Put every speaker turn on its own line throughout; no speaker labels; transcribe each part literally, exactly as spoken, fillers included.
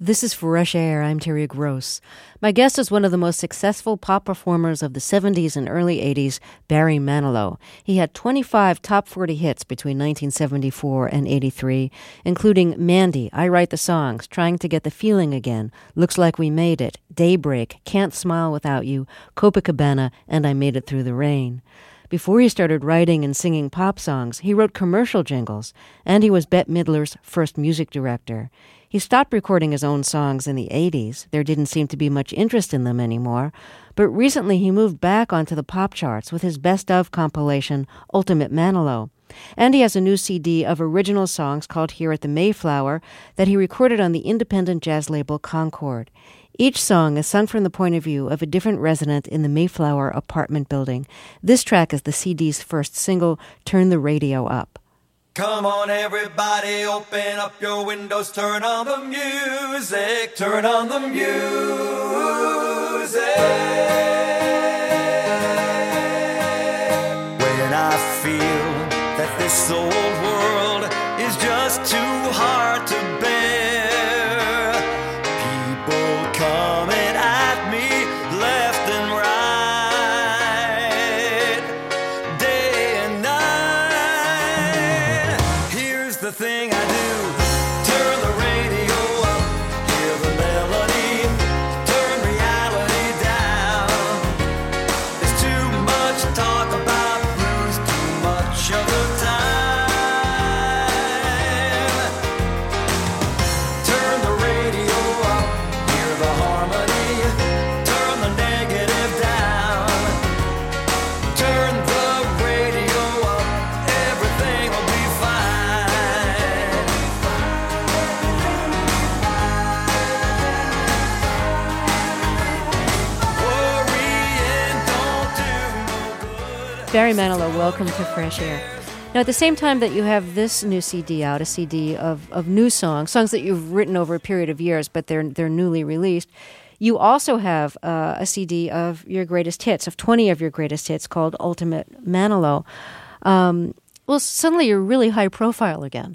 This is Fresh Air. I'm Terry Gross. My guest is one of the most successful pop performers of the seventies and early eighties, Barry Manilow. He had twenty-five top forty hits between nineteen seventy-four and eighty-three, including Mandy, I Write the Songs, Trying to Get the Feeling Again, Looks Like We Made It, Daybreak, Can't Smile Without You, Copacabana, and I Made It Through the Rain. Before he started writing and singing pop songs, he wrote commercial jingles, and he was Bette Midler's first music director. He stopped recording his own songs in the eighties. There didn't seem to be much interest in them anymore. But recently he moved back onto the pop charts with his Best Of compilation, Ultimate Manilow. And he has a new C D of original songs called Here at the Mayflower that he recorded on the independent jazz label Concord. Each song is sung from the point of view of a different resident in the Mayflower apartment building. This track is the C D's first single, Turn the Radio Up.
Come on everybody, open up your windows, turn on the music, turn on the music. When I feel that this old world is just too hard to bear, people coming at me left and right, day and night. Here's the thing I do, turn the radio up, hear the melody, turn reality down. There's too much talk about blues, too much of the time. Turn the radio up, hear the harmony, turn the negative down. Turn the radio up, everything will be fine. Worrying don't do no good.
Barry Manilow, welcome to Fresh Air. Now, at the same time that you have this new C D out, a C D of, of new songs, songs that you've written over a period of years, but they're they're newly released, you also have uh, a C D of your greatest hits, of twenty of your greatest hits, called Ultimate Manilow. Um, well, suddenly you're really high profile again.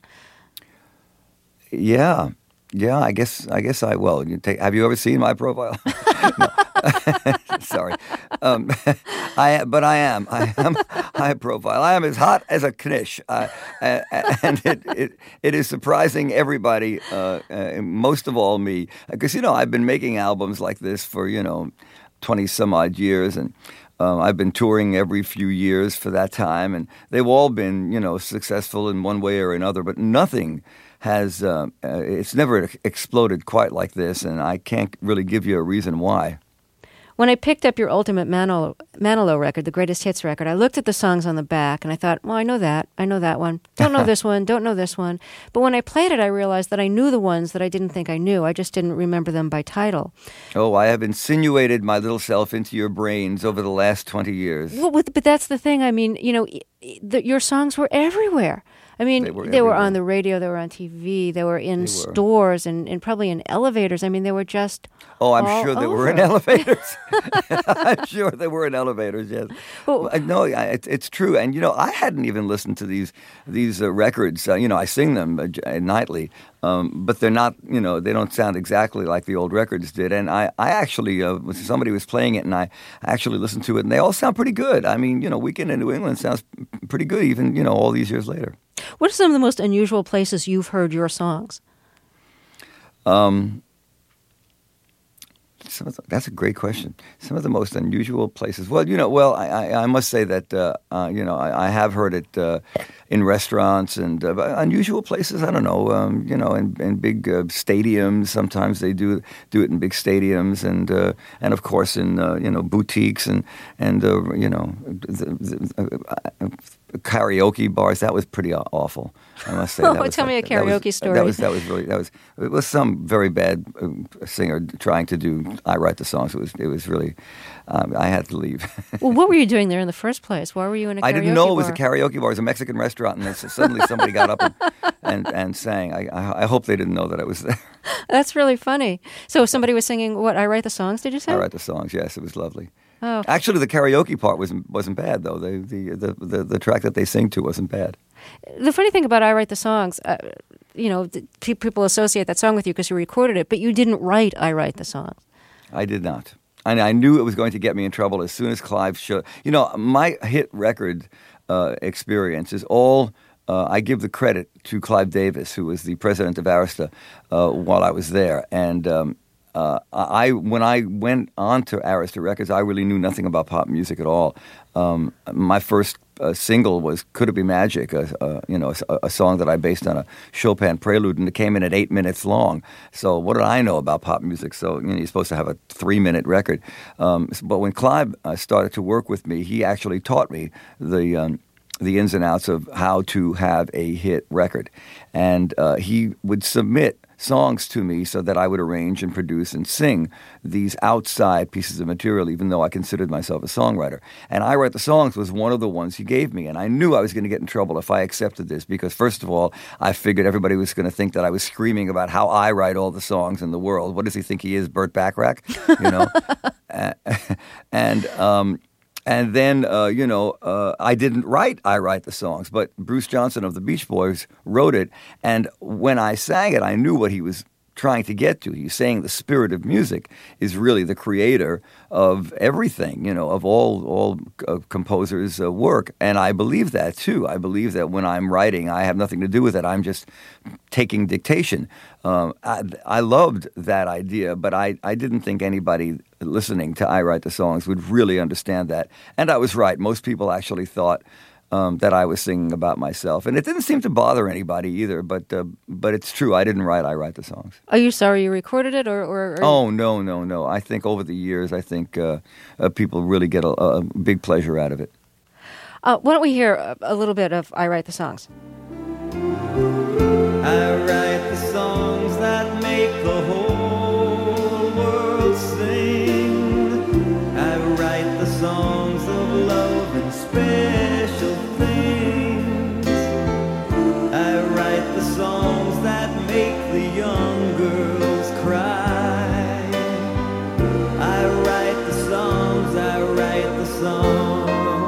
Yeah, yeah. I guess. I guess I. Well, you take, have you ever seen my profile? No. Sorry, um, I. But I am. I am high profile. I am as hot as a knish, uh, and it, it it is surprising everybody. Uh, uh, most of all me, because you know I've been making albums like this for you know twenty some odd years, and um, I've been touring every few years for that time, and they've all been you know successful in one way or another, but nothing has, uh, uh, it's never exploded quite like this, and I can't really give you a reason why.
When I picked up your Ultimate Manilow, Manilow record, the greatest hits record, I looked at the songs on the back and I thought, well, I know that. I know that one. Don't know this one. Don't know this one. But when I played it, I realized that I knew the ones that I didn't think I knew. I just didn't remember them by title.
Oh, I have insinuated my little self into your brains over the last twenty years.
Well, with, but that's the thing. I mean, you know, the, your songs were everywhere. I mean,
They were
they were
everywhere.
on the radio, they were on T V, they were in
They were.
stores and, and probably in elevators. I mean, they were just
Oh, I'm
all
sure they
over.
were in elevators. I'm sure they were in elevators, yes.
Well-
Well, no, I, it, it's true. And, you know, I hadn't even listened to these these uh, records. Uh, you know, I sing them uh, j- nightly, um, but they're not, you know, they don't sound exactly like the old records did. And I, I actually, uh, was- somebody was playing it, and I actually listened to it, and they all sound pretty good. I mean, you know, Weekend in New England sounds pretty good even, you know, all these years later.
What are some of the most unusual places you've heard your songs?
Um, some of the, that's a great question. Some of the most unusual places. Well, you know, well, I, I, I must say that uh, uh, you know I, I have heard it uh, in restaurants and uh, unusual places. I don't know, um, you know, in, in big uh, stadiums. Sometimes they do do it in big stadiums, and uh, and of course in uh, you know boutiques and and uh, you know the, the, uh, karaoke bars. That was pretty awful, I must say.
Oh,
That was
tell me
like-
a karaoke
that was,
story.
That was that was really that was it was some very bad uh, singer trying to do I Write the Songs. It was it was really um, I had to leave.
Well, what were you doing there in the first place? Why were you in a karaoke
I didn't know it was
bar?
a karaoke bar. It was a Mexican restaurant, and then suddenly somebody got up and and, and sang. I, I I hope they didn't know that I was there.
That's really funny. So somebody was singing, what, I Write the Songs, did you say?
I Write the Songs. Yes, it was lovely.
Oh.
Actually, the karaoke part wasn't wasn't bad though. The the the the, the track that they sing to wasn't bad.
The funny thing about I Write the Songs, uh, you know, the, pe- people associate that song with you because you recorded it, but you didn't write I Write the Songs.
I did not. And I knew it was going to get me in trouble as soon as Clive showed. You know, my hit record uh, experience is all, uh, I give the credit to Clive Davis, who was the president of Arista uh, while I was there. And um, uh, I, when I went on to Arista Records, I really knew nothing about pop music at all. Um, my first uh, single was "Could It Be Magic," a, a, you know, a, a song that I based on a Chopin prelude, and it came in at eight minutes long. So what did I know about pop music? So you know, you're supposed to have a three-minute record. Um, but when Clive uh, started to work with me, he actually taught me the um, the ins and outs of how to have a hit record, and uh, he would submit songs to me so that I would arrange and produce and sing these outside pieces of material, even though I considered myself a songwriter. And I Write the Songs was one of the ones he gave me. And I knew I was going to get in trouble if I accepted this because, first of all, I figured everybody was going to think that I was screaming about how I write all the songs in the world. What does he think he is, Burt Bacharach? You know? uh, and... Um, And then, uh, you know, uh, I didn't write I Write the Songs, but Bruce Johnson of the Beach Boys wrote it. And when I sang it, I knew what he was trying to get to. He's saying the spirit of music is really the creator of everything, you know, of all all uh, composers' uh, work. And I believe that, too. I believe that when I'm writing, I have nothing to do with it. I'm just taking dictation. Um, I, I loved that idea, but I, I didn't think anybody listening to I Write the Songs would really understand that. And I was right. Most people actually thought Um, that I was singing about myself. And it didn't seem to bother anybody either, but uh, but it's true. I didn't write I Write the Songs.
Are you sorry you recorded it? or? or, or...
Oh, no, no, no. I think over the years, I think uh, uh, people really get a, a big pleasure out of it.
Uh, why don't we hear a, a little bit of I Write the Songs?
I write the songs that make the whole world sing. I write the songs of love and special things. I write the songs that make the young girls cry. I write the songs, I write the songs.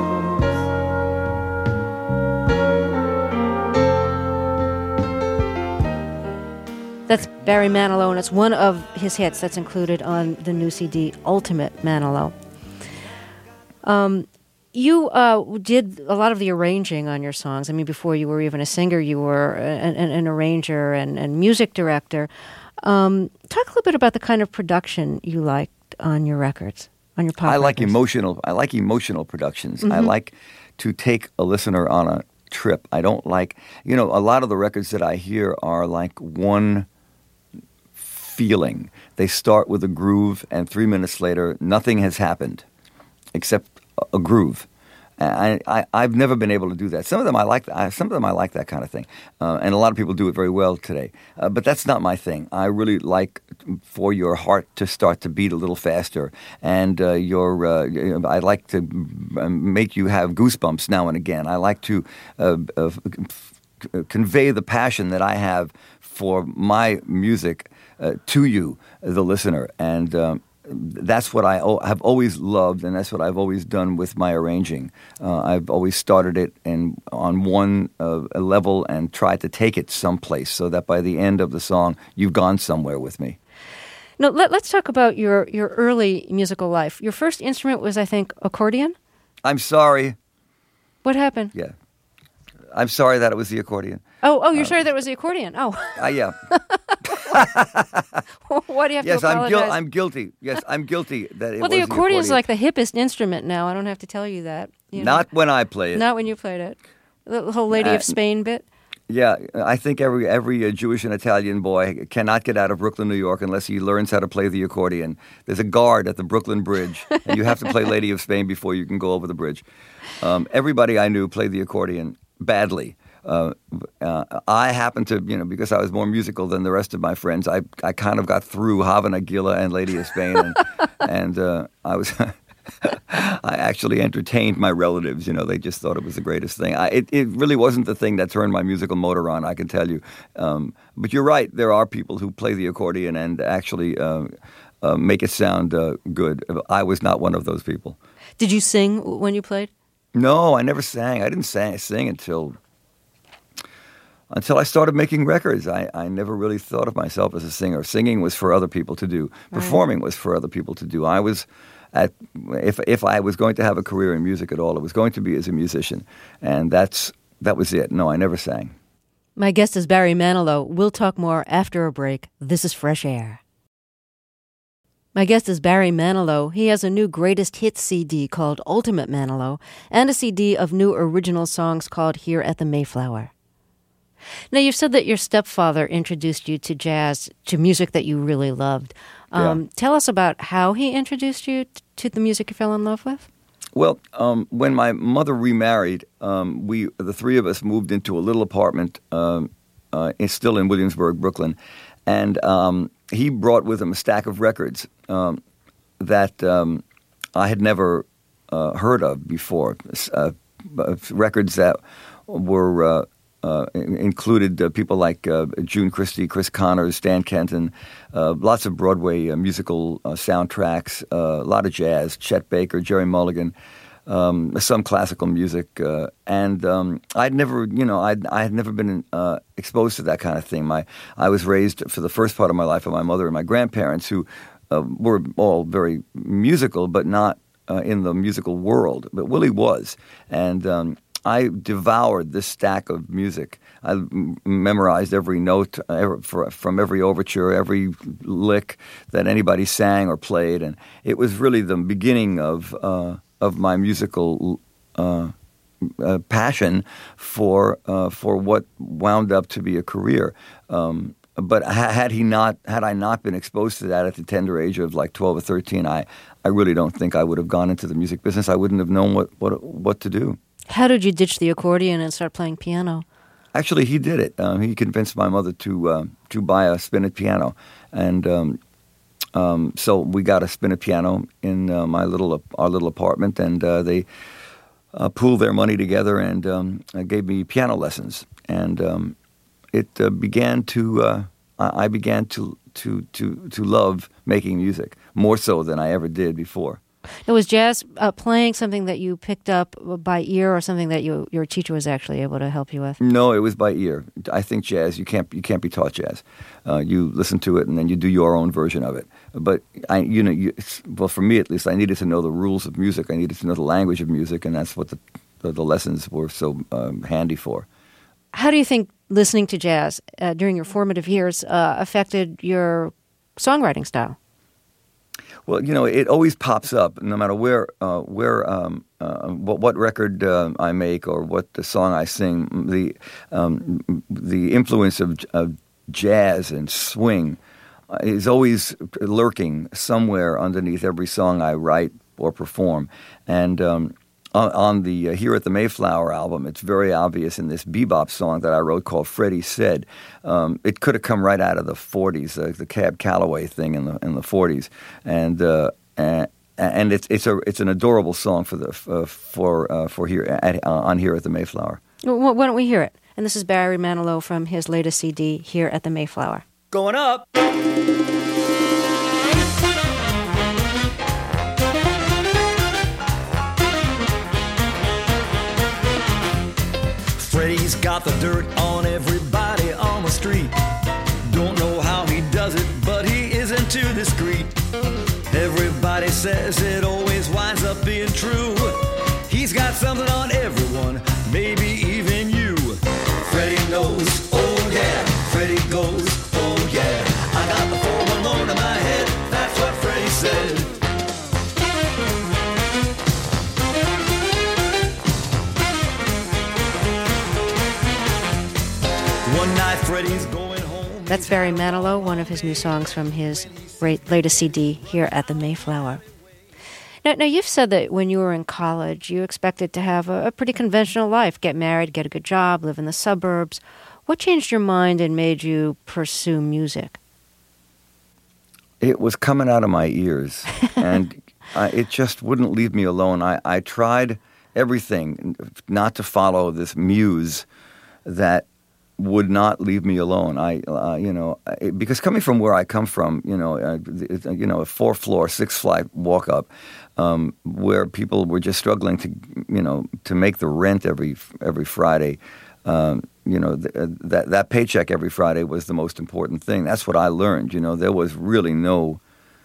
That's Barry Manilow, and it's one of his hits that's included on the new C D, Ultimate Manilow. Um, you uh, did a lot of the arranging on your songs. I mean, before you were even a singer, you were an, an, an arranger and, and music director. Um, talk a little bit about the kind of production you liked on your records, on your pop
I like
records.
emotional. I like emotional productions.
Mm-hmm.
I like to take a listener on a trip. I don't like, you know, a lot of the records that I hear are like one feeling. They start with a groove, and three minutes later, nothing has happened except a groove. I, I, I've never been able to do that. Some of them I like. Some of them I like that kind of thing, uh, and a lot of people do it very well today. Uh, but that's not my thing. I really like for your heart to start to beat a little faster, and uh, your. Uh, I like to make you have goosebumps now and again. I like to uh, uh, convey the passion that I have for my music uh, to you, the listener, and. Um, That's what I o- have always loved, and that's what I've always done with my arranging. Uh, I've always started it in, on one uh, level and tried to take it someplace so that by the end of the song, you've gone somewhere with me.
Now, let, let's talk about your, your early musical life. Your first instrument was, I think, accordion?
I'm sorry.
What happened?
Yeah. I'm sorry that it was the accordion.
Oh, oh, you're
Uh,
sorry that was the accordion. Oh.
Uh, yeah.
Why do you have
yes,
to
I'm,
apologize?
guil- I'm guilty. Yes, I'm guilty that it
well,
was
the accordion is
accordion.
like the hippest instrument now. I don't have to tell you that. You know?
Not when I play it.
Not when you played it. The whole Lady
Uh,
of Spain bit.
Yeah, I think every every uh, Jewish and Italian boy cannot get out of Brooklyn, New York, unless he learns how to play the accordion. There's a guard at the Brooklyn Bridge, and you have to play Lady of Spain before you can go over the bridge. Um, everybody I knew played the accordion badly. Uh, uh, I happened to, you know, because I was more musical than the rest of my friends, I I kind of got through Hava Nagila and Lady of Spain, and, and uh, I was... I actually entertained my relatives. You know, they just thought it was the greatest thing. I, it, it really wasn't the thing that turned my musical motor on, I can tell you. Um, but you're right. There are people who play the accordion and actually uh, uh, make it sound uh, good. I was not one of those people.
Did you sing when you played?
No, I never sang. I didn't sang, sing until until I started making records. I, I never really thought of myself as a singer. Singing was for other people to do. Performing right. was for other people to do. I was, at if if I was going to have a career in music at all, it was going to be as a musician, and that's that was it. No, I never sang.
My guest is Barry Manilow. We'll talk more after a break. This is Fresh Air. My guest is Barry Manilow. He has a new greatest hits C D called Ultimate Manilow and a C D of new original songs called Here at the Mayflower. Now, you've said that your stepfather introduced you to jazz, to music that you really loved. Um,
yeah.
Tell us about how he introduced you t- to the music you fell in love with.
Well, um, when my mother remarried, um, we the three of us moved into a little apartment, um, uh, it's still in Williamsburg, Brooklyn, and um, he brought with him a stack of records um, that um, I had never uh, heard of before, uh, records that were uh, uh, included uh, people like uh, June Christie, Chris Connors, Stan Kenton, uh, lots of Broadway uh, musical uh, soundtracks, uh, a lot of jazz, Chet Baker, Jerry Mulligan, um, some classical music, uh, and um, I'd never, you know, I'd I had never been uh, exposed to that kind of thing. My I was raised for the first part of my life by my mother and my grandparents, who uh, were all very musical, but not uh, in the musical world. But Willie was, and um, I devoured this stack of music. I m- memorized every note uh, every, for, from every overture, every lick that anybody sang or played, and it was really the beginning of uh, of my musical uh, uh, passion for uh, for what wound up to be a career. Um, but ha- had he not, had I not been exposed to that at the tender age of like twelve or thirteen, I, I really don't think I would have gone into the music business. I wouldn't have known what what, what to do.
How did you ditch the accordion and start playing piano?
Actually, he did it. Um, he convinced my mother to uh, to buy a spinet piano, and um, um, so we got a spinet piano in uh, my little our little apartment, and uh, they uh, pooled their money together and um, gave me piano lessons, and um, it uh, began to uh, I began to to to to love making music more so than I ever did before.
Now, was jazz uh, playing something that you picked up by ear, or something that you, your teacher was actually able to help you with?
No, it was by ear. I think jazz, you can't you can't be taught jazz. Uh, you listen to it and then you do your own version of it. But I, you know, you, well, for me at least, I needed to know the rules of music. I needed to know the language of music, and that's what the the, the lessons were so um, handy for.
How do you think listening to jazz uh, during your formative years uh, affected your songwriting style?
Well, you know, it always pops up, no matter where, uh, where, um, uh, what, what record uh, I make or what the song I sing. The um, the influence of, of jazz and swing is always lurking somewhere underneath every song I write or perform. And um, on, on the uh, Here at the Mayflower album, it's very obvious in this bebop song that I wrote called Freddie Said. Um, it could have come right out of the forties, uh, the Cab Calloway thing in the in the forties, and uh, and, and it's it's a it's an adorable song for the uh, for uh, for here at, uh, on Here at the Mayflower.
Well, why don't we hear it? And this is Barry Manilow from his latest C D, Here at the Mayflower.
Going up. Freddie's got the dirt on everybody on the street. Don't know how he does it, but he isn't too discreet. Everybody says it always winds up being true. He's got something on everyone, maybe even you. Freddie knows, oh yeah, Freddie goes, oh yeah. I got the four one one in my head, that's what Freddie said. One night Freddie's going home.
That's Barry Manilow, one of his new songs from his latest C D, Here at the Mayflower. Now, now, you've said that when you were in college, you expected to have a, a pretty conventional life, get married, get a good job, live in the suburbs. What changed your mind and made you pursue music?
It was coming out of my ears, and I, it just wouldn't leave me alone. I, I tried everything not to follow this muse that would not leave me alone. I, uh, you know, I, because coming from where I come from, you know, uh, you know, a four-floor, six-flight walk-up, um, where people were just struggling to, you know, to make the rent every every Friday. Um, you know, th- uh, that that paycheck every Friday was the most important thing. That's what I learned. You know, there was really no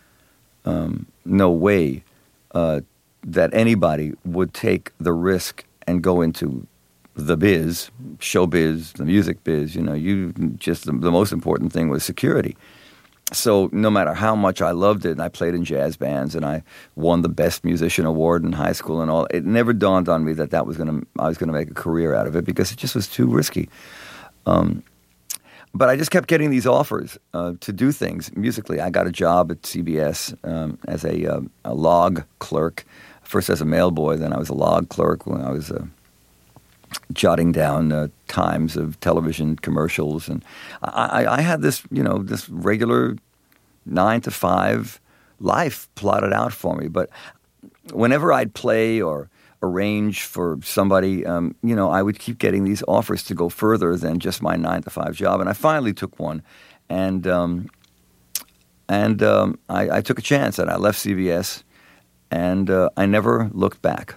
um, no way uh, that anybody would take the risk and go into the biz, show biz, the music biz. You know, you just the, the most important thing was security. So no matter how much I loved it, and I played in jazz bands, and I won the Best Musician Award in high school, and all, it never dawned on me that that was going to I was going to make a career out of it because it just was too risky. Um, but I just kept getting these offers uh, to do things musically. I got a job at C B S um, as a, uh, a log clerk, first as a mail boy, then I was a log clerk when I was uh, jotting down uh, times of television commercials, and I, I had this, you know, this regular nine to five life plotted out for me. But whenever I'd play or arrange for somebody, um, you know, I would keep getting these offers to go further than just my nine to five job. And I finally took one, and um, and um, I, I took a chance, and I left C B S, and uh, I never looked back.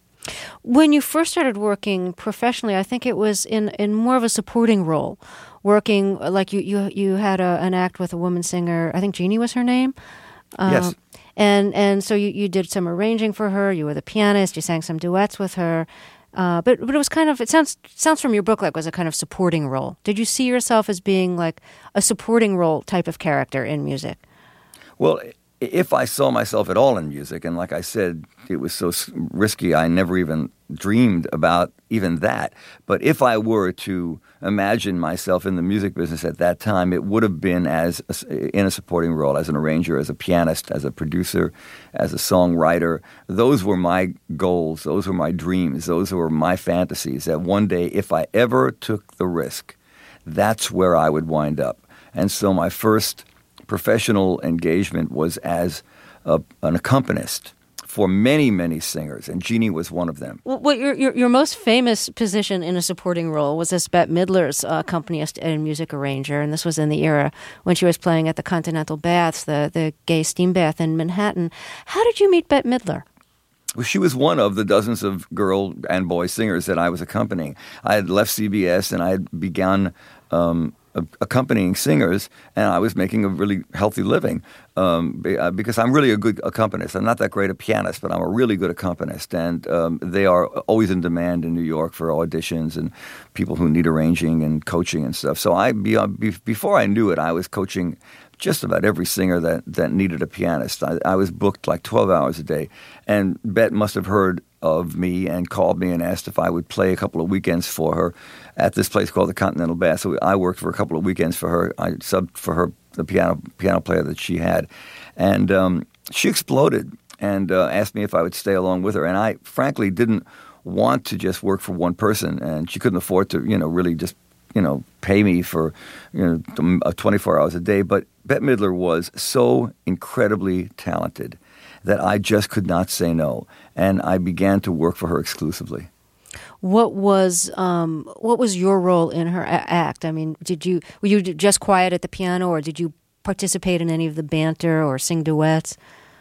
When you first started working professionally, I think it was in, in more of a supporting role, working like you you, you had a, an act with a woman singer. I think Jeannie was her name. Uh,
Yes.
And and so you, you did some arranging for her. You were the pianist. You sang some duets with her. Uh, but but it was kind of it sounds sounds from your book like it was a kind of supporting role. Did you see yourself as being like a supporting role type of character in music?
Well, if I saw myself at all in music, and like I said, it was so risky, I never even dreamed about even that. But if I were to imagine myself in the music business at that time, it would have been as a, in a supporting role, as an arranger, as a pianist, as a producer, as a songwriter. Those were my goals. Those were my dreams. Those were my fantasies, that one day, if I ever took the risk, that's where I would wind up. And so my first professional engagement was as a, an accompanist for many, many singers, and Jeannie was one of them.
Well, your, your your most famous position in a supporting role was as Bette Midler's uh, accompanist and music arranger, and this was in the era when she was playing at the Continental Baths, the, the gay steam bath in Manhattan. How did you meet Bette Midler?
Well, she was one of the dozens of girl and boy singers that I was accompanying. I had left C B S, and I had begun um, accompanying singers, and I was making a really healthy living um, because I'm really a good accompanist. I'm not that great a pianist, but I'm a really good accompanist, and um, they are always in demand in New York for auditions and people who need arranging and coaching and stuff. So I, before I knew it, I was coaching just about every singer that, that needed a pianist. I, I was booked like twelve hours a day, and Bette must have heard of me and called me and asked if I would play a couple of weekends for her at this place called the Continental Bath. So I worked for a couple of weekends for her. I subbed for her, the piano piano player that she had. And um, she exploded and uh, asked me if I would stay along with her. And I frankly didn't want to just work for one person, and she couldn't afford to, you know, really just, you know, pay me for, you know, twenty-four hours a day. But Bette Midler was so incredibly talented that I just could not say no, and I began to work for her exclusively.
What was um, what was your role in her a- act? I mean, did you were you just quiet at the piano, or did you participate in any of the banter or sing duets?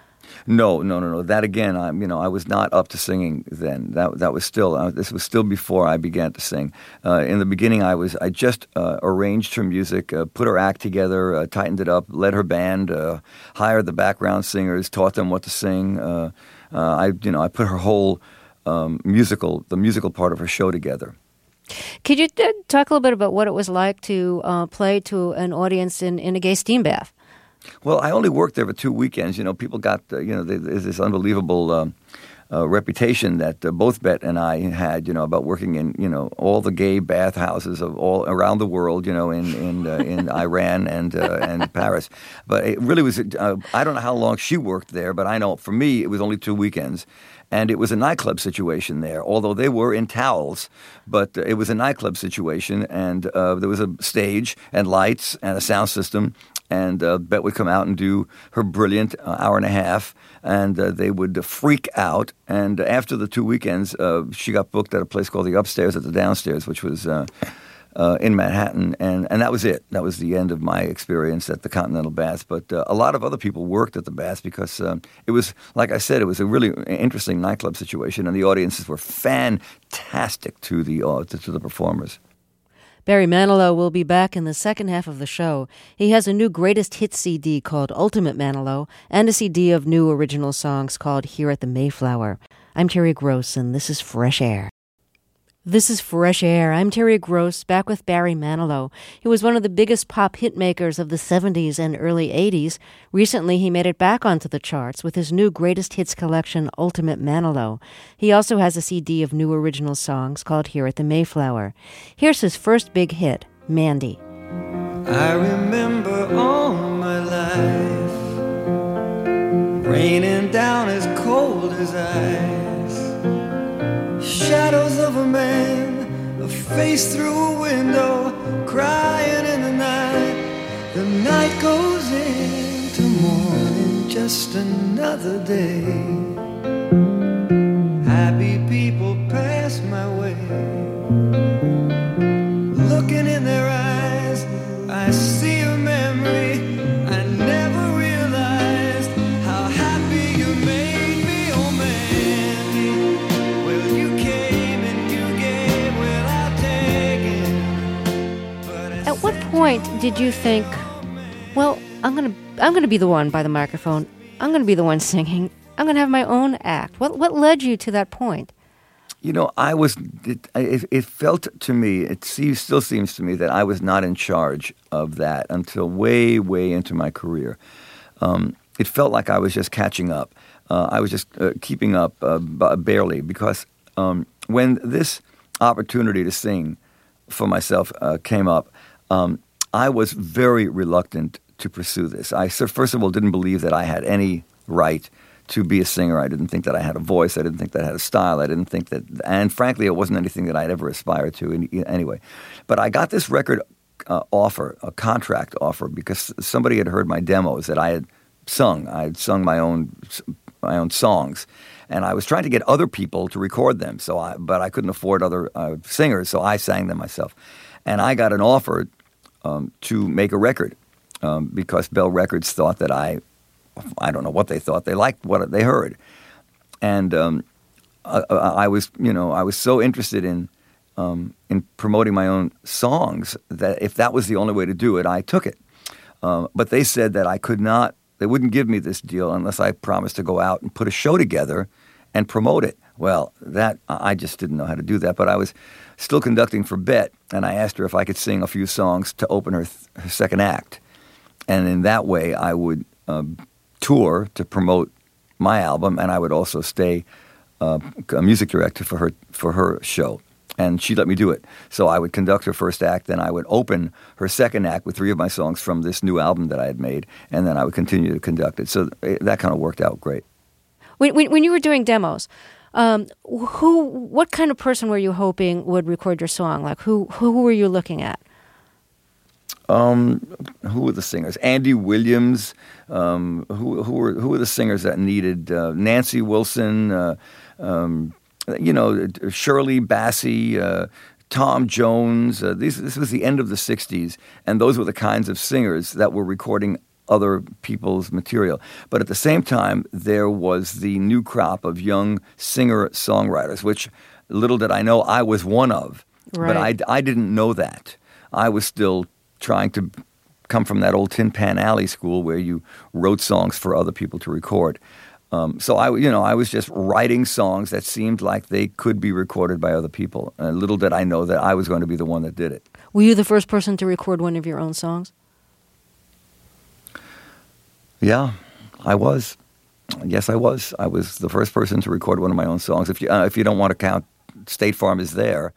No, no, no, no. That again, I, you know, I was not up to singing then. That that was still uh, this was still before I began to sing. Uh, in the beginning, I was I just uh, arranged her music, uh, put her act together, uh, tightened it up, led her band, uh, hired the background singers, taught them what to sing. Uh, uh, I you know I put her whole um, musical the musical part of her show together.
Could you uh, talk a little bit about what it was like to uh, play to an audience in, in a gay steam bath?
Well, I only worked there for two weekends. You know, people got, uh, you know, there's this unbelievable um, uh, reputation that uh, both Bette and I had, you know, about working in, you know, all the gay bathhouses of all around the world, you know, in in, uh, in Iran and uh, and Paris. But it really was, uh, I don't know how long she worked there, but I know for me it was only two weekends. And it was a nightclub situation there, although they were in towels. But uh, it was a nightclub situation, and uh, there was a stage and lights and a sound system. And uh, Bette would come out and do her brilliant uh, hour and a half, and uh, they would uh, freak out. And after the two weekends, uh, she got booked at a place called the Upstairs at the Downstairs, which was uh, uh, in Manhattan. And, and that was it. That was the end of my experience at the Continental Baths. But uh, a lot of other people worked at the Baths because uh, it was, like I said, it was a really interesting nightclub situation, and the audiences were fantastic to the uh, to, to the performers.
Barry Manilow will be back in the second half of the show. He has a new greatest hits C D called Ultimate Manilow and a C D of new original songs called Here at the Mayflower. I'm Terry Gross, and this is Fresh Air. This is Fresh Air. I'm Terry Gross, back with Barry Manilow. He was one of the biggest pop hit makers of the seventies and early eighties. Recently, he made it back onto the charts with his new greatest hits collection, Ultimate Manilow. He also has a C D of new original songs called Here at the Mayflower. Here's his first big hit, Mandy.
I remember all my life raining down as cold as ice. Shadows of a man, a face through a window, crying in the night. The night goes into morning, just another day. Happy people pass my way. Looking in their eyes, I see a memory. I never realized how happy you made me, oh Mandy. Well, you came and you gave without taking. But I
At what point did you think, well, I'm going to I'm going to be the one by the microphone. I'm going to be the one singing. I'm going to have my own act. What what led you to that point?
You know, I was, it, it, it felt to me, it seems, still seems to me that I was not in charge of that until way, way into my career. Um, it felt like I was just catching up. Uh, I was just uh, keeping up uh, b- barely because um, when this opportunity to sing for myself uh, came up, um, I was very reluctant to pursue this. I, so first of all, didn't believe that I had any right to be a singer. I didn't think that I had a voice. I didn't think that I had a style. I didn't think that, and frankly, it wasn't anything that I'd ever aspired to in, anyway. But I got this record uh, offer, a contract offer, because somebody had heard my demos that I had sung. I had sung my own my own songs, and I was trying to get other people to record them. So, I, but I couldn't afford other uh, singers, so I sang them myself. And I got an offer um, to make a record um, because Bell Records thought that I. I don't know what they thought. They liked what they heard, and um, I, I was, you know, I was so interested in um, in promoting my own songs that if that was the only way to do it, I took it. Uh, but they said that I could not. They wouldn't give me this deal unless I promised to go out and put a show together and promote it. Well, that I just didn't know how to do that. But I was still conducting for Bette, and I asked her if I could sing a few songs to open her, th- her second act, and in that way I would. Um, tour to promote my album, and I would also stay uh, a music director for her for her show, and she let me do it. So I would conduct her first act, then I would open her second act with three of my songs from this new album that I had made, and then I would continue to conduct it. So it, that kind of worked out great.
When when, when you were doing demos, um, who what kind of person were you hoping would record your song? Like who who were you looking at?
Um, who were the singers? Andy Williams. Um, who who were who were the singers that needed uh, Nancy Wilson? Uh, um, you know, Shirley Bassey, uh, Tom Jones. Uh, these this was the end of the sixties, and those were the kinds of singers that were recording other people's material. But at the same time, there was the new crop of young singer-songwriters, which little did I know I was one of.
Right.
But I I didn't know that. I was still trying to come from that old Tin Pan Alley school where you wrote songs for other people to record. Um, so I, you know, I was just writing songs that seemed like they could be recorded by other people. And little did I know that I was going to be the one that did it.
Were you the first person to record one of your own songs?
Yeah, I was. Yes, I was. I was the first person to record one of my own songs. If you uh, if you don't want to count State Farm Is There.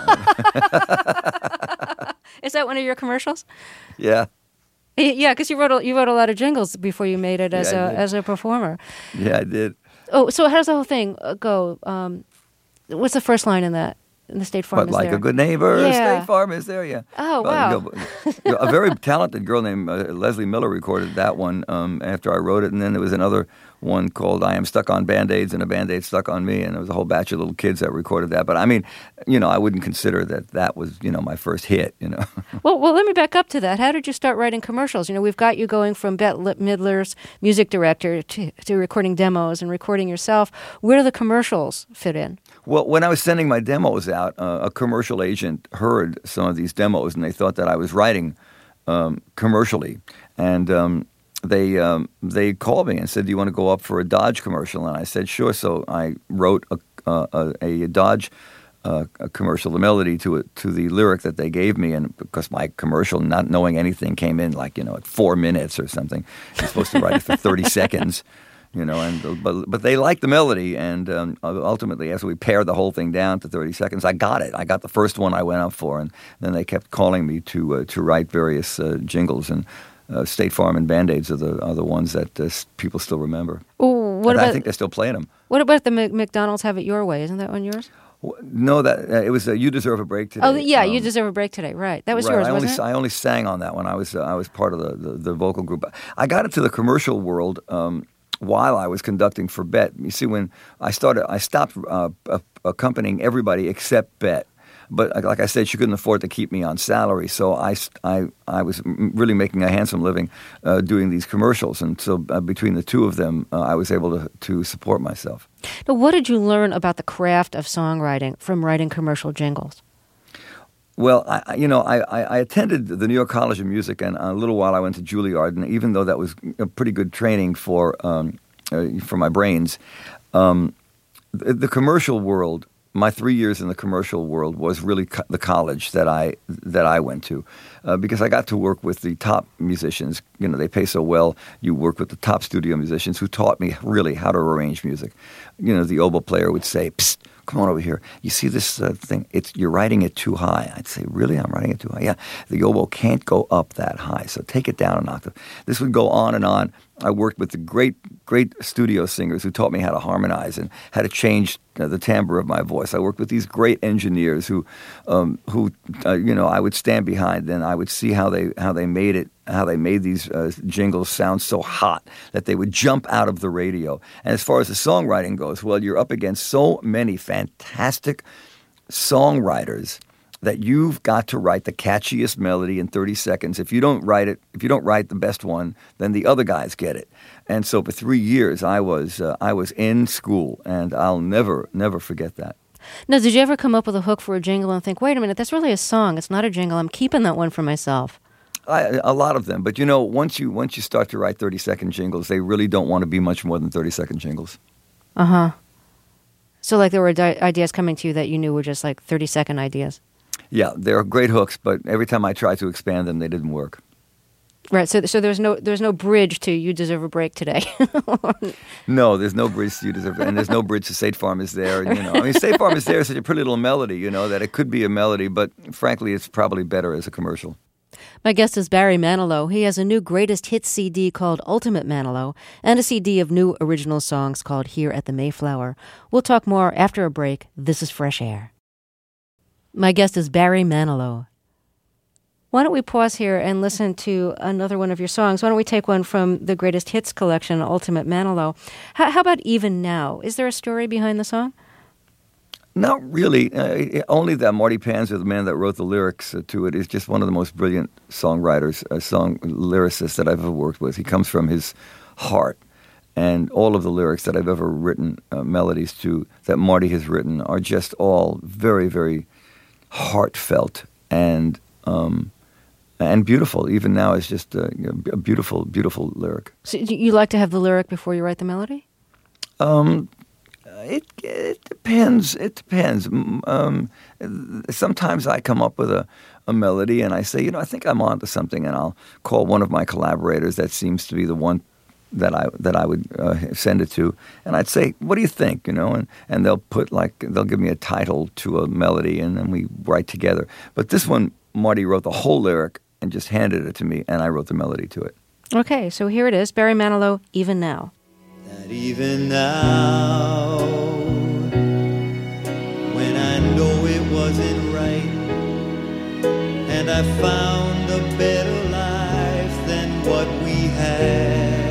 Is that one of your commercials?
Yeah.
Yeah, because you wrote a, you wrote a lot of jingles before you made it as
Yeah, I
a
did.
as a performer.
Yeah, I did.
Oh, so how does the whole thing uh, go? Um, what's the first line in that? In the State Farm
But
Is
like
There?
a good neighbor,
Yeah.
State Farm Is There, yeah.
Oh,
Well,
wow.
you know, a very talented girl named uh, Leslie Miller recorded that one um, after I wrote it. And then there was another one called I Am Stuck on Band-Aids and a Band-Aid Stuck on Me. And there was a whole batch of little kids that recorded that. But I mean, you know, I wouldn't consider that that was, you know, my first hit, you know.
Well, well, let me back up to that. How did you start writing commercials? You know, we've got you going from Bette Midler's music director to, to recording demos and recording yourself. Where do the commercials fit in?
Well, when I was sending my demos out, uh, a commercial agent heard some of these demos, and they thought that I was writing um, commercially. And um, they um, they called me and said, "Do you want to go up for a Dodge commercial?" And I said, "Sure." So I wrote a, uh, a, a Dodge uh, a commercial, the melody to it, to the lyric that they gave me. And because my commercial, not knowing anything, came in like, you know, at four minutes or something. You're supposed to write it for thirty seconds. You know, and but but they liked the melody, and um, ultimately, as we pared the whole thing down to thirty seconds, I got it. I got the first one I went up for, and then they kept calling me to uh, to write various uh, jingles, and uh, State Farm and Band-Aids are the are the ones that uh, people still remember.
Ooh, what
and
about,
I think they're still playing them.
What about the Mc- McDonald's Have It Your Way? Isn't that one yours?
No, that uh, it was uh, You Deserve a Break Today.
Oh, yeah,
um,
You Deserve a Break Today. Right, that was
right.
yours,
I
wasn't
only,
it?
I only sang on that one. I was uh, I was part of the, the, the vocal group. I got into the commercial world Um, while I was conducting for Bet. You see, when I started, I stopped uh, accompanying everybody except Bet. But like I said, she couldn't afford to keep me on salary, so I, I, I was really making a handsome living uh, doing these commercials. And so uh, between the two of them, uh, I was able to, to support myself.
Now, what did you learn about the craft of songwriting from writing commercial jingles?
Well, I, you know, I, I attended the New York College of Music, and a little while I went to Juilliard, and even though that was a pretty good training for um, uh, for my brains, um, the, the commercial world, my three years in the commercial world was really co- the college that I that I went to, uh, because I got to work with the top musicians. You know, they pay so well. You work with the top studio musicians who taught me really how to arrange music. You know, the oboe player would say, "Psst, come on over here. You see this uh, thing? It's you're writing it too high." I'd say, "Really? I'm writing it too high?" "Yeah, the oboe can't go up that high, so take it down an octave." This would go on and on. I worked with the great, great studio singers who taught me how to harmonize and how to change uh, the timbre of my voice. I worked with these great engineers who, um, who, uh, you know, I would stand behind and I would see how they how they made it, how they made these uh, jingles sound so hot that they would jump out of the radio. And as far as the songwriting goes, well, you're up against so many fantastic songwriters that you've got to write the catchiest melody in thirty seconds. If you don't write it, if you don't write the best one, then the other guys get it. And so for three years, I was uh, I was in school, and I'll never, never forget that.
Now, did you ever come up with a hook for a jingle and think, wait a minute, that's really a song. It's not a jingle. I'm keeping that one for myself.
I, a lot of them. But, you know, once you once you start to write thirty-second jingles, they really don't want to be much more than thirty-second jingles.
Uh-huh. So, like, there were di- ideas coming to you that you knew were just, like, thirty-second ideas.
Yeah, they're great hooks, but every time I tried to expand them, they didn't work.
Right, so so there's no there's no bridge to You Deserve a Break Today.
No, there's no bridge to You Deserve, and there's no bridge to State Farm is there. You know, I mean, State Farm is there is such a pretty little melody, you know, that it could be a melody, but frankly, it's probably better as a commercial.
My guest is Barry Manilow. He has a new greatest hits C D called Ultimate Manilow and a C D of new original songs called Here at the Mayflower. We'll talk more after a break. This is Fresh Air. My guest is Barry Manilow. Why don't we pause here and listen to another one of your songs? Why don't we take one from the greatest hits collection, Ultimate Manilow? How, how about Even Now? Is there a story behind the song?
Not really. Uh, only that Marty Panzer, the man that wrote the lyrics uh, to it, is just one of the most brilliant songwriters, uh, song lyricists that I've ever worked with. He comes from his heart. And all of the lyrics that I've ever written, uh, melodies to, that Marty has written, are just all very, very heartfelt and um, and beautiful. Even now, it's just a, a beautiful, beautiful lyric.
So you like to have the lyric before you write the melody?
Um, it it depends. It depends. Um, sometimes I come up with a, a melody and I say, you know, I think I'm onto something, and I'll call one of my collaborators that seems to be the one that I that I would uh, send it to, and I'd say, "What do you think?" You know, and, and they'll put like they'll give me a title to a melody, and then we write together. But this one, Marty wrote the whole lyric and just handed it to me, and I wrote the melody to it.
Okay, so here it is, Barry Manilow, Even Now.
That even now, when I know it wasn't right, and I found a better life than what we had.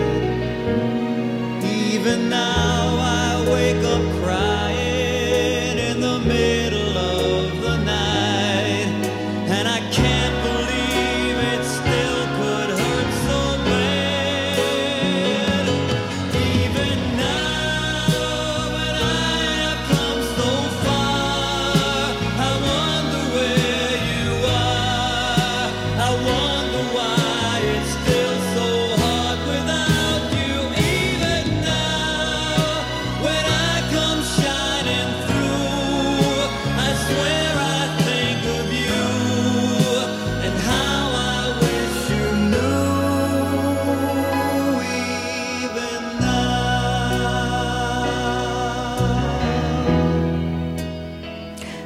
Even now I wake up crying in the middle of the night, and I can't believe it still could hurt so bad. Even now when I have come so far,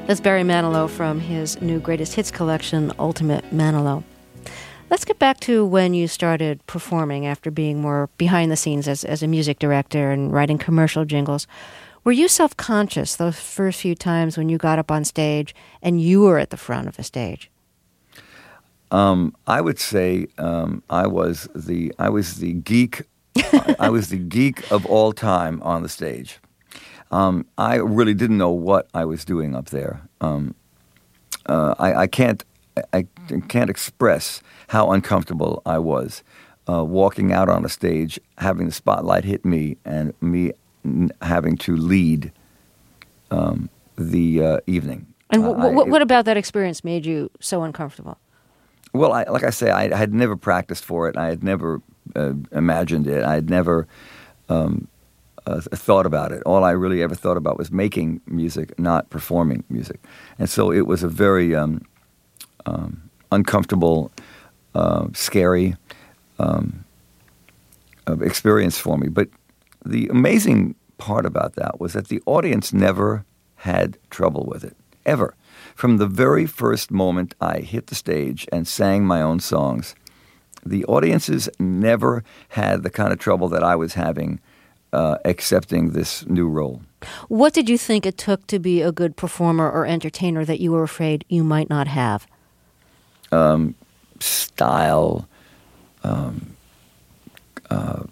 That's Barry Manilow from his new greatest hits collection, Ultimate Manilow. Let's get back to when you started performing after being more behind the scenes as, as a music director and writing commercial jingles. Were you self-conscious those first few times when you got up on stage and you were at the front of a stage?
Um, I would say um, I was the I was the geek. I, I was the geek of all time on the stage. Um, I really didn't know what I was doing up there. Um, uh, I, I can't I can't express how uncomfortable I was uh, walking out on a stage, having the spotlight hit me, and me n- having to lead um, the uh, evening.
And w-
Uh, I-
w- what about that experience made you so uncomfortable?
Well, I, like I say, I, I had never practiced for it. I had never uh, imagined it. I had never um, uh, thought about it. All I really ever thought about was making music, not performing music. And so it was a very um, um, uncomfortable, uh, scary um, uh, experience for me. But the amazing part about that was that the audience never had trouble with it, ever. From the very first moment I hit the stage and sang my own songs, the audiences never had the kind of trouble that I was having uh, accepting this new role.
What did you think it took to be a good performer or entertainer that you were afraid you might not have?
Um, style, um, uh,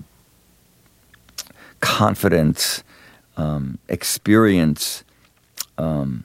confidence, um, experience, um,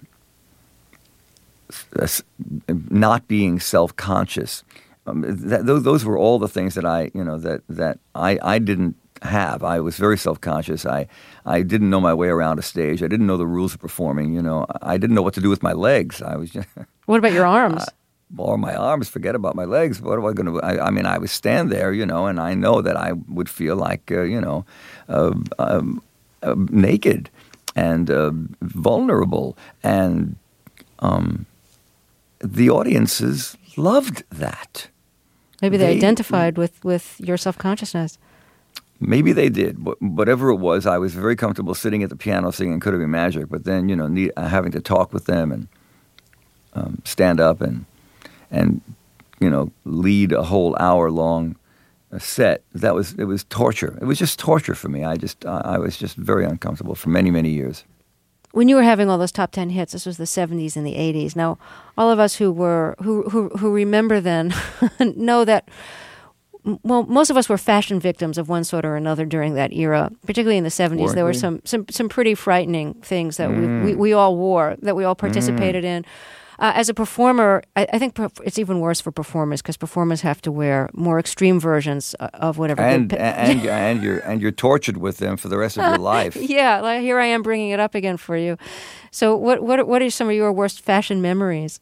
not being self-conscious. Um, that, those, those were all the things that I, you know, that that I, I didn't have. I was very self-conscious. I, I didn't know my way around a stage. I didn't know the rules of performing. You know, I didn't know what to do with my legs. I was just.
What about your arms?
Uh, or my arms. Forget about my legs. What am I going to? I, I mean, I would stand there, you know, and I know that I would feel like, uh, you know, uh, um, uh, naked and uh, vulnerable, and um, the audiences loved that.
Maybe they,
they
identified with, with your self-consciousness.
Maybe they did. But whatever it was, I was very comfortable sitting at the piano singing Could It Be Magic, but then, you know, need, uh, having to talk with them and um, stand up and, and, you know, lead a whole hour-long uh, set, that was, it was torture. It was just torture for me. I just, uh, I was just very uncomfortable for many, many years.
When you were having all those top ten hits, this was the seventies and the eighties. Now, all of us who were who who, who remember then know that, well, most of us were fashion victims of one sort or another during that era. Particularly in the seventies,
Weren't
there were
we?
some, some some pretty frightening things that we, we we all wore, that we all participated in. Uh, as a performer, I, I think perf- it's even worse for performers because performers have to wear more extreme versions uh, of whatever.
And
they,
and and you're and you're tortured with them for the rest of your life.
Yeah, like here I am bringing it up again for you. So, what what what are some of your worst fashion memories?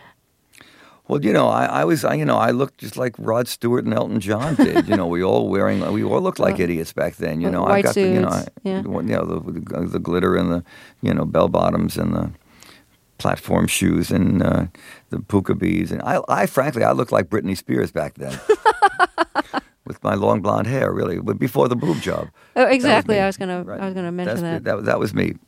Well, you know, I, I was, I, you know, I looked just like Rod Stewart and Elton John did. You know, we all wearing, we all looked like idiots back then. You know,
White
I got the, you know,
suits,
I,
yeah.
you know, the, the the glitter and the, you know, bell bottoms and the platform shoes and uh, the puka beads. And I, I, frankly, I looked like Britney Spears back then. With my long blonde hair, really, but before the boob job.
Oh, exactly.
me.
I was gonna
Right.
I was gonna mention
That's,
that.
that. That was me.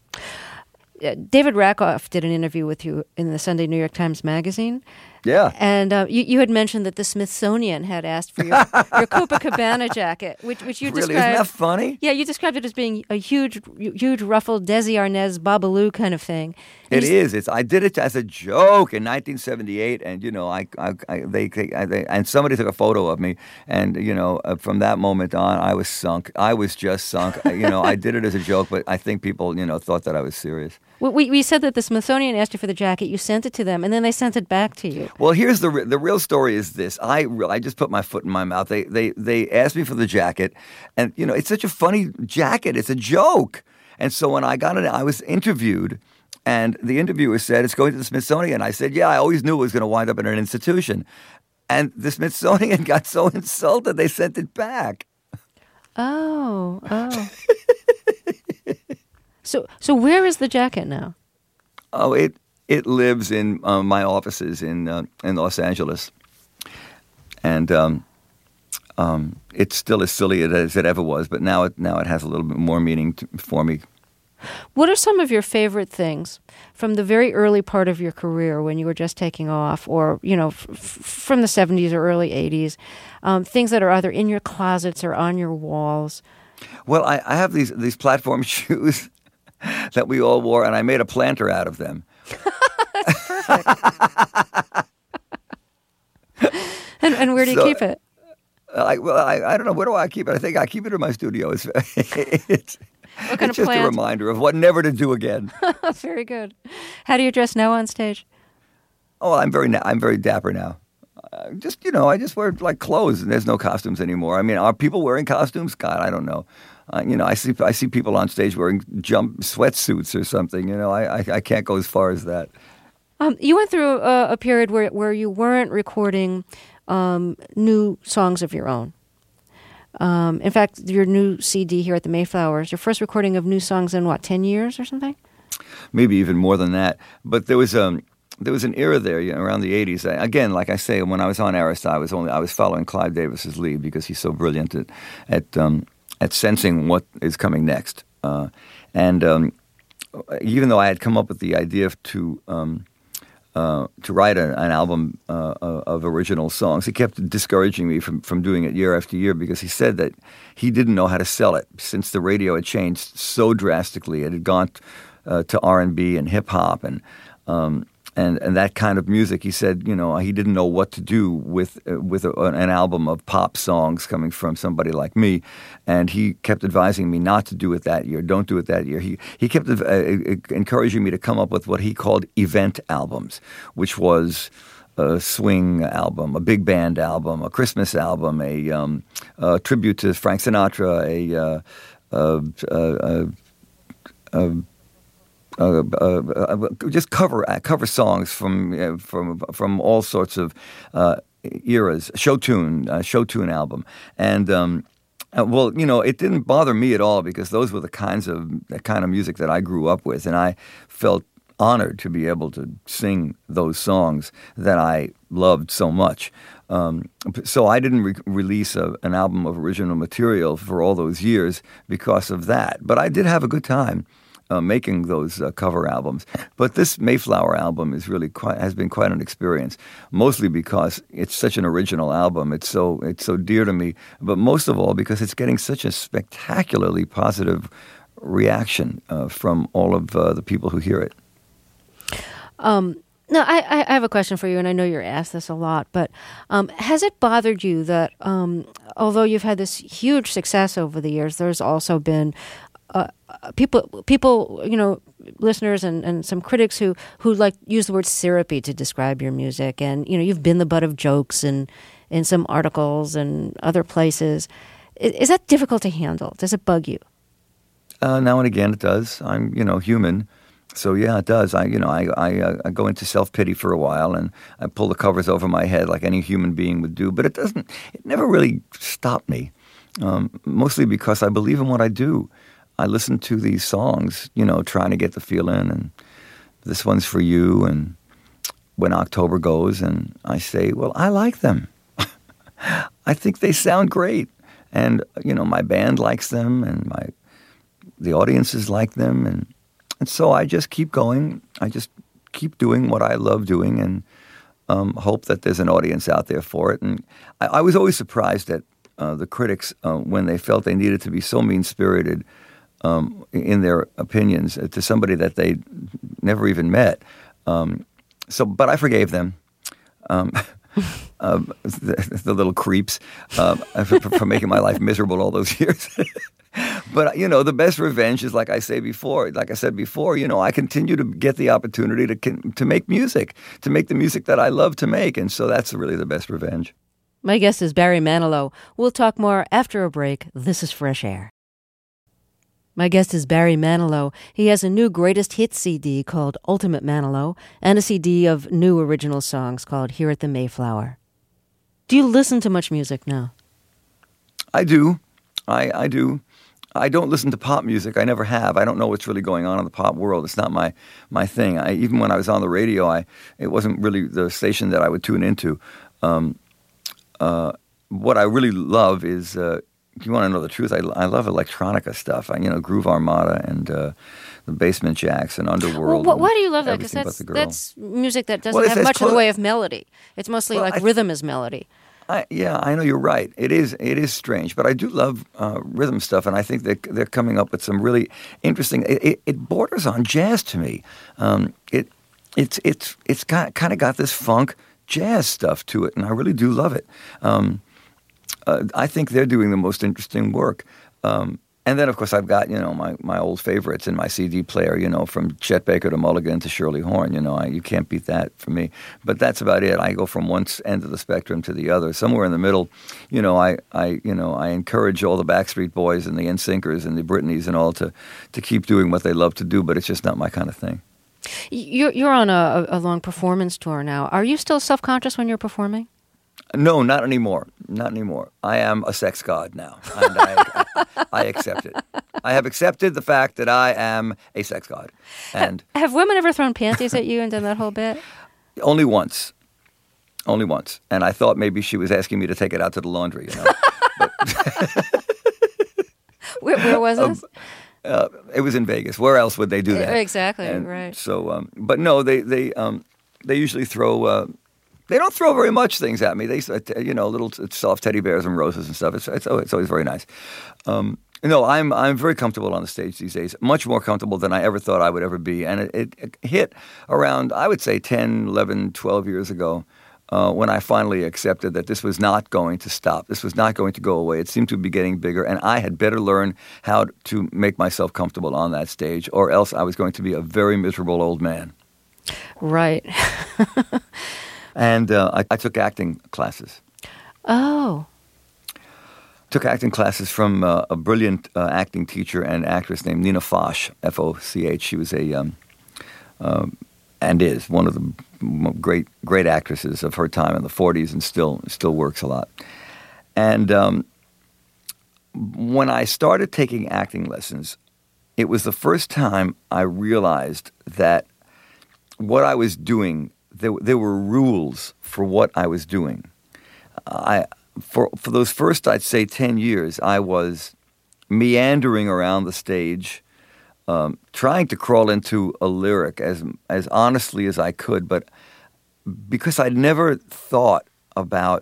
Uh, David Rakoff did an interview with you in the Sunday New York Times Magazine.
Yeah.
And uh, you, you had mentioned that the Smithsonian had asked for your, your Copacabana jacket, which which you
Really, isn't
described.
that funny?
Yeah, you described it as being a huge, huge ruffled Desi Arnaz Babalu kind of thing. And
It
you-
is. It's. I did it as a joke in nineteen seventy-eight, and you know, I, I, I they, I, they, and somebody took a photo of me, and you know, uh, from that moment on, I was sunk. I was just sunk. Uh, you know, I did it as a joke, but I think people, you know, thought that I was serious.
We, we we said that the Smithsonian asked you for the jacket. You sent it to them, and then they sent it back to you.
Well, here's the re- the real story is this. I re- I just put my foot in my mouth. They they they asked me for the jacket, and you know, it's such a funny jacket. It's a joke. And so when I got it, I was interviewed. And the interviewer said, it's going to the Smithsonian. I said, yeah, I always knew it was going to wind up in an institution. And the Smithsonian got so insulted, they sent it back.
Oh, oh. so so where is the jacket now?
Oh, it it lives in uh, my offices in uh, in Los Angeles. And um, um, it's still as silly as it ever was, but now it, now it has a little bit more meaning to, for me.
What are some of your favorite things from the very early part of your career when you were just taking off, or, you know, f- f- from the seventies or early eighties, um, things that are either in your closets or on your walls?
Well, I, I have these these platform shoes that we all wore, and I made a planter out of them.
That's perfect. and, and where do you
So,
keep it?
I, well, I, I don't know. Where do I keep it? I think I keep it in my studio. It's, it's,
What kind
it's
of
just
plant?
a reminder of what never to do again.
Very good. How do you dress now on stage?
Oh, I'm very na- I'm very dapper now. Uh, just you know, I just wear like clothes, and there's no costumes anymore. I mean, are people wearing costumes? God, I don't know. Uh, you know, I see I see people on stage wearing jump sweatsuits or something. You know, I I, I can't go as far as that.
Um, you went through a, a period where where you weren't recording um, new songs of your own. Um, in fact, your new C D here at the Mayflower is your first recording of new songs in what, ten years or something?
Maybe even more than that. But there was um there was an era there, you know, around the eighties. I, again, like I say, when I was on Arista, I was only I was following Clive Davis's lead because he's so brilliant at at um, at sensing what is coming next. Uh, and um, even though I had come up with the idea to um, uh, to write a, an album uh, of original songs, he kept discouraging me from, from doing it year after year because he said that he didn't know how to sell it since the radio had changed so drastically. It had gone uh, to R and B and hip hop and um, and and that kind of music. He said, you know, he didn't know what to do with uh, with a, an album of pop songs coming from somebody like me, and he kept advising me not to do it that year. Don't do it that year. He he kept uh, encouraging me to come up with what he called event albums, which was a swing album, a big band album, a Christmas album, a, um, a tribute to Frank Sinatra, a uh, uh, uh, uh, uh, Uh, uh, uh, just cover uh, cover songs from uh, from from all sorts of uh, eras. Show tune, uh, show tune album, and um, uh, well, you know, it didn't bother me at all because those were the kinds of the kind of music that I grew up with, and I felt honored to be able to sing those songs that I loved so much. Um, so I didn't re- release a, an album of original material for all those years because of that, but I did have a good time Uh, making those uh, cover albums. But this Mayflower album is really quite, has been quite an experience, mostly because it's such an original album. It's so it's so dear to me, but most of all because it's getting such a spectacularly positive reaction uh, from all of uh, the people who hear it.
Um, no, I, I have a question for you, and I know you're asked this a lot, but um, has it bothered you that um, although you've had this huge success over the years, there's also been Uh, people, people, you know, listeners and, and some critics who, who like use the word syrupy to describe your music, and you know, you've been the butt of jokes and in some articles and other places. Is, is that difficult to handle? Does it bug you?
Uh, now and again, it does. I'm, you know, human, so yeah, it does. I, you know, I, I, uh, I go into self pity for a while, and I pull the covers over my head like any human being would do. But it doesn't. It never really stopped me. Um, mostly because I believe in what I do. I listen to these songs, you know, trying to get the feel in, and this one's for you, and When October Goes, and I say, well, I like them. I think they sound great, and, you know, my band likes them, and my the audiences like them, and, and so I just keep going. I just keep doing what I love doing, and um, hope that there's an audience out there for it. And I, I was always surprised at uh, the critics uh, when they felt they needed to be so mean-spirited Um, in their opinions to somebody that they never even met. Um, so, but I forgave them, um, uh, the, the little creeps, uh, for, for making my life miserable all those years. But, you know, the best revenge is, like I say before, like I said before, you know, I continue to get the opportunity to to make music, to make the music that I love to make. And so that's really the best revenge.
My guest is Barry Manilow. We'll talk more after a break. This is Fresh Air. My guest is Barry Manilow. He has a new greatest hits C D called Ultimate Manilow and a C D of new original songs called Here at the Mayflower. Do you listen to much music now?
I do. I, I do. I don't listen to pop music. I never have. I don't know what's really going on in the pop world. It's not my my thing. I, even when I was on the radio, I it wasn't really the station that I would tune into. Um, uh, what I really love is uh, if you want to know the truth, I, I love electronica stuff. I, you know, Groove Armada and uh, the Basement Jacks and Underworld.
Well,
and
why do you love that? Because
Everything But
that's,
the Girl.
that's music that doesn't
Well, it's-
have
it's
much in the
clo-
way of melody. It's mostly
Well,
like
I-
rhythm is melody.
I, yeah, I know you're right. It is it is strange, but I do love uh, rhythm stuff, and I think that they're coming up with some really interesting. It, it, it borders on jazz to me. Um, it it's it's it's got kind of got this funk jazz stuff to it, and I really do love it. Um, uh, I think they're doing the most interesting work. Um, And then, of course, I've got, you know, my, my old favorites in my C D player, you know, from Chet Baker to Mulligan to Shirley Horn. You know, I, you can't beat that for me. But that's about it. I go from one end of the spectrum to the other. Somewhere in the middle, you know, I, I you know, I encourage all the Backstreet Boys and the N Syncers and the Britneys and all to, to keep doing what they love to do, but it's just not my kind of thing.
You're, you're on a, a long performance tour now. Are you still self-conscious when you're performing?
No, not anymore. Not anymore. I am a sex god now, and I, I, I accept it. I have accepted the fact that I am a sex god. And
Have women ever thrown panties at you and done that whole bit?
only once. Only once. And I thought maybe she was asking me to take it out to the laundry, you know.
Where, where was this?
Uh, it was in Vegas. Where else would they do that?
Exactly,
And
right.
So, um, but no, they they um, they usually throw. Uh, they don't throw very much things at me. They, uh, you know, little t- soft teddy bears and roses and stuff. It's it's, always- it's always very nice. Um, no, I'm I'm very comfortable on the stage these days. Much more comfortable than I ever thought I would ever be. And it, it, it hit around, I would say, ten, eleven, twelve years ago. Uh, when I finally accepted that this was not going to stop. This was not going to go away. It seemed to be getting bigger, and I had better learn how to make myself comfortable on that stage, or else I was going to be a very miserable old man.
Right.
And uh, I, I took acting classes.
Oh.
Took acting classes from uh, a brilliant uh, acting teacher and actress named Nina Foch, F O C H. She was a, um, uh, and is, one of the great great actresses of her time in the forties, and still still works a lot. And um, when I started taking acting lessons, it was the first time I realized that what I was doing, there, there were rules for what I was doing. I for for those first, I'd say, ten years, I was meandering around the stage, Um, trying to crawl into a lyric as as honestly as I could, but because I'd never thought about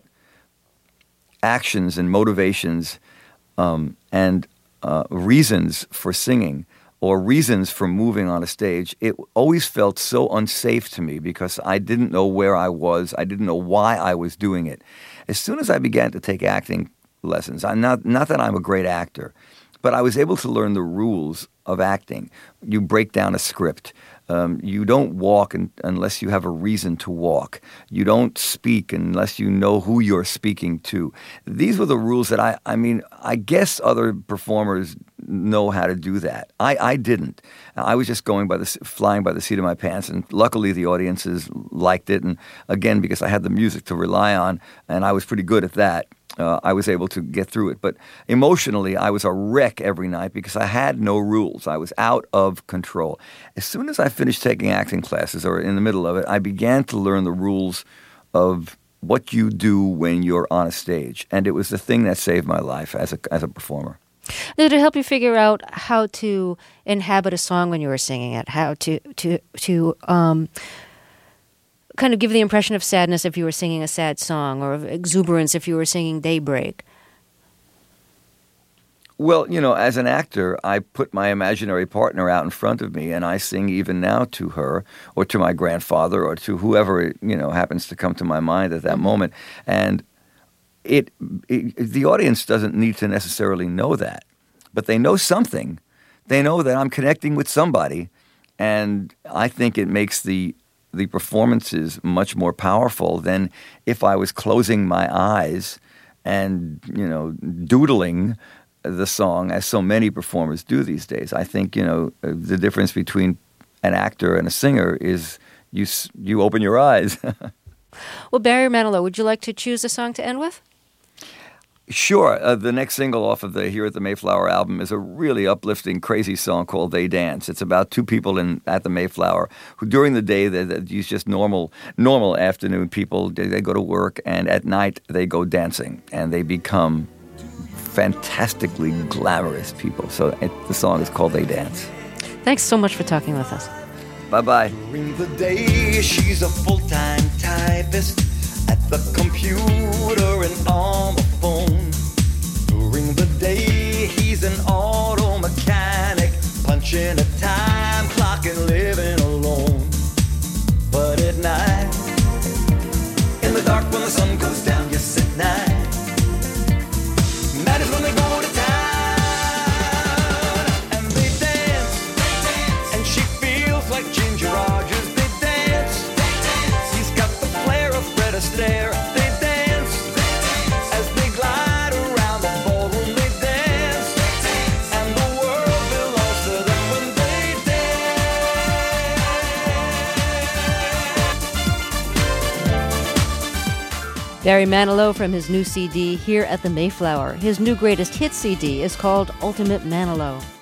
actions and motivations um, and uh, reasons for singing or reasons for moving on a stage, it always felt so unsafe to me because I didn't know where I was. I didn't know why I was doing it. As soon as I began to take acting lessons, I'm not not that I'm a great actor, but I was able to learn the rules of acting. You break down a script. Um, you don't walk un- unless you have a reason to walk. You don't speak unless you know who you're speaking to. These were the rules that I, I mean, I guess other performers know how to do that. I, I didn't. I was just going by the, s- flying by the seat of my pants, and luckily the audiences liked it. And again, because I had the music to rely on, and I was pretty good at that, Uh, I was able to get through it. But emotionally, I was a wreck every night because I had no rules. I was out of control. As soon as I finished taking acting classes, or in the middle of it, I began to learn the rules of what you do when you're on a stage. And it was the thing that saved my life as a, as a performer.
Did it help you figure out how to inhabit a song when you were singing it? How to to to um, kind of give the impression of sadness if you were singing a sad song, or of exuberance if you were singing Daybreak?
Well, you know, as an actor, I put my imaginary partner out in front of me, and I sing even now to her or to my grandfather or to whoever, you know, happens to come to my mind at that mm-hmm. moment. And it, it, the audience doesn't need to necessarily know that, but they know something. They know that I'm connecting with somebody, and I think it makes the the performances much more powerful than if I was closing my eyes and, you know, doodling the song, as so many performers do these days. I think, you know, the difference between an actor and a singer is you you open your eyes.
Well, Barry Manilow, would you like to choose a song to end with?
Sure. Uh, the next single off of the Here at the Mayflower album is a really uplifting, crazy song called They Dance. It's about two people in at the Mayflower who during the day, they, they use just normal normal afternoon people. They, they go to work, and at night they go dancing, and they become fantastically glamorous people. So it, the song is called They Dance.
Thanks so much for talking with us.
Bye-bye.
During the day, she's a full-time typist at the computer and on the phone. During the day, he's an auto mechanic, punching a time clock and living alone. But at night, in the dark when the sun goes down, yes, at night, that is when they go to town. And they dance, and she feels like Ginger Rogers. They dance, he's got the flair of Fred Astaire. They dance, as they glide around the ballroom. They dance, and the world belongs to them when they dance.
Barry Manilow from his new C D, Here at the Mayflower. His new greatest hit C D is called Ultimate Manilow.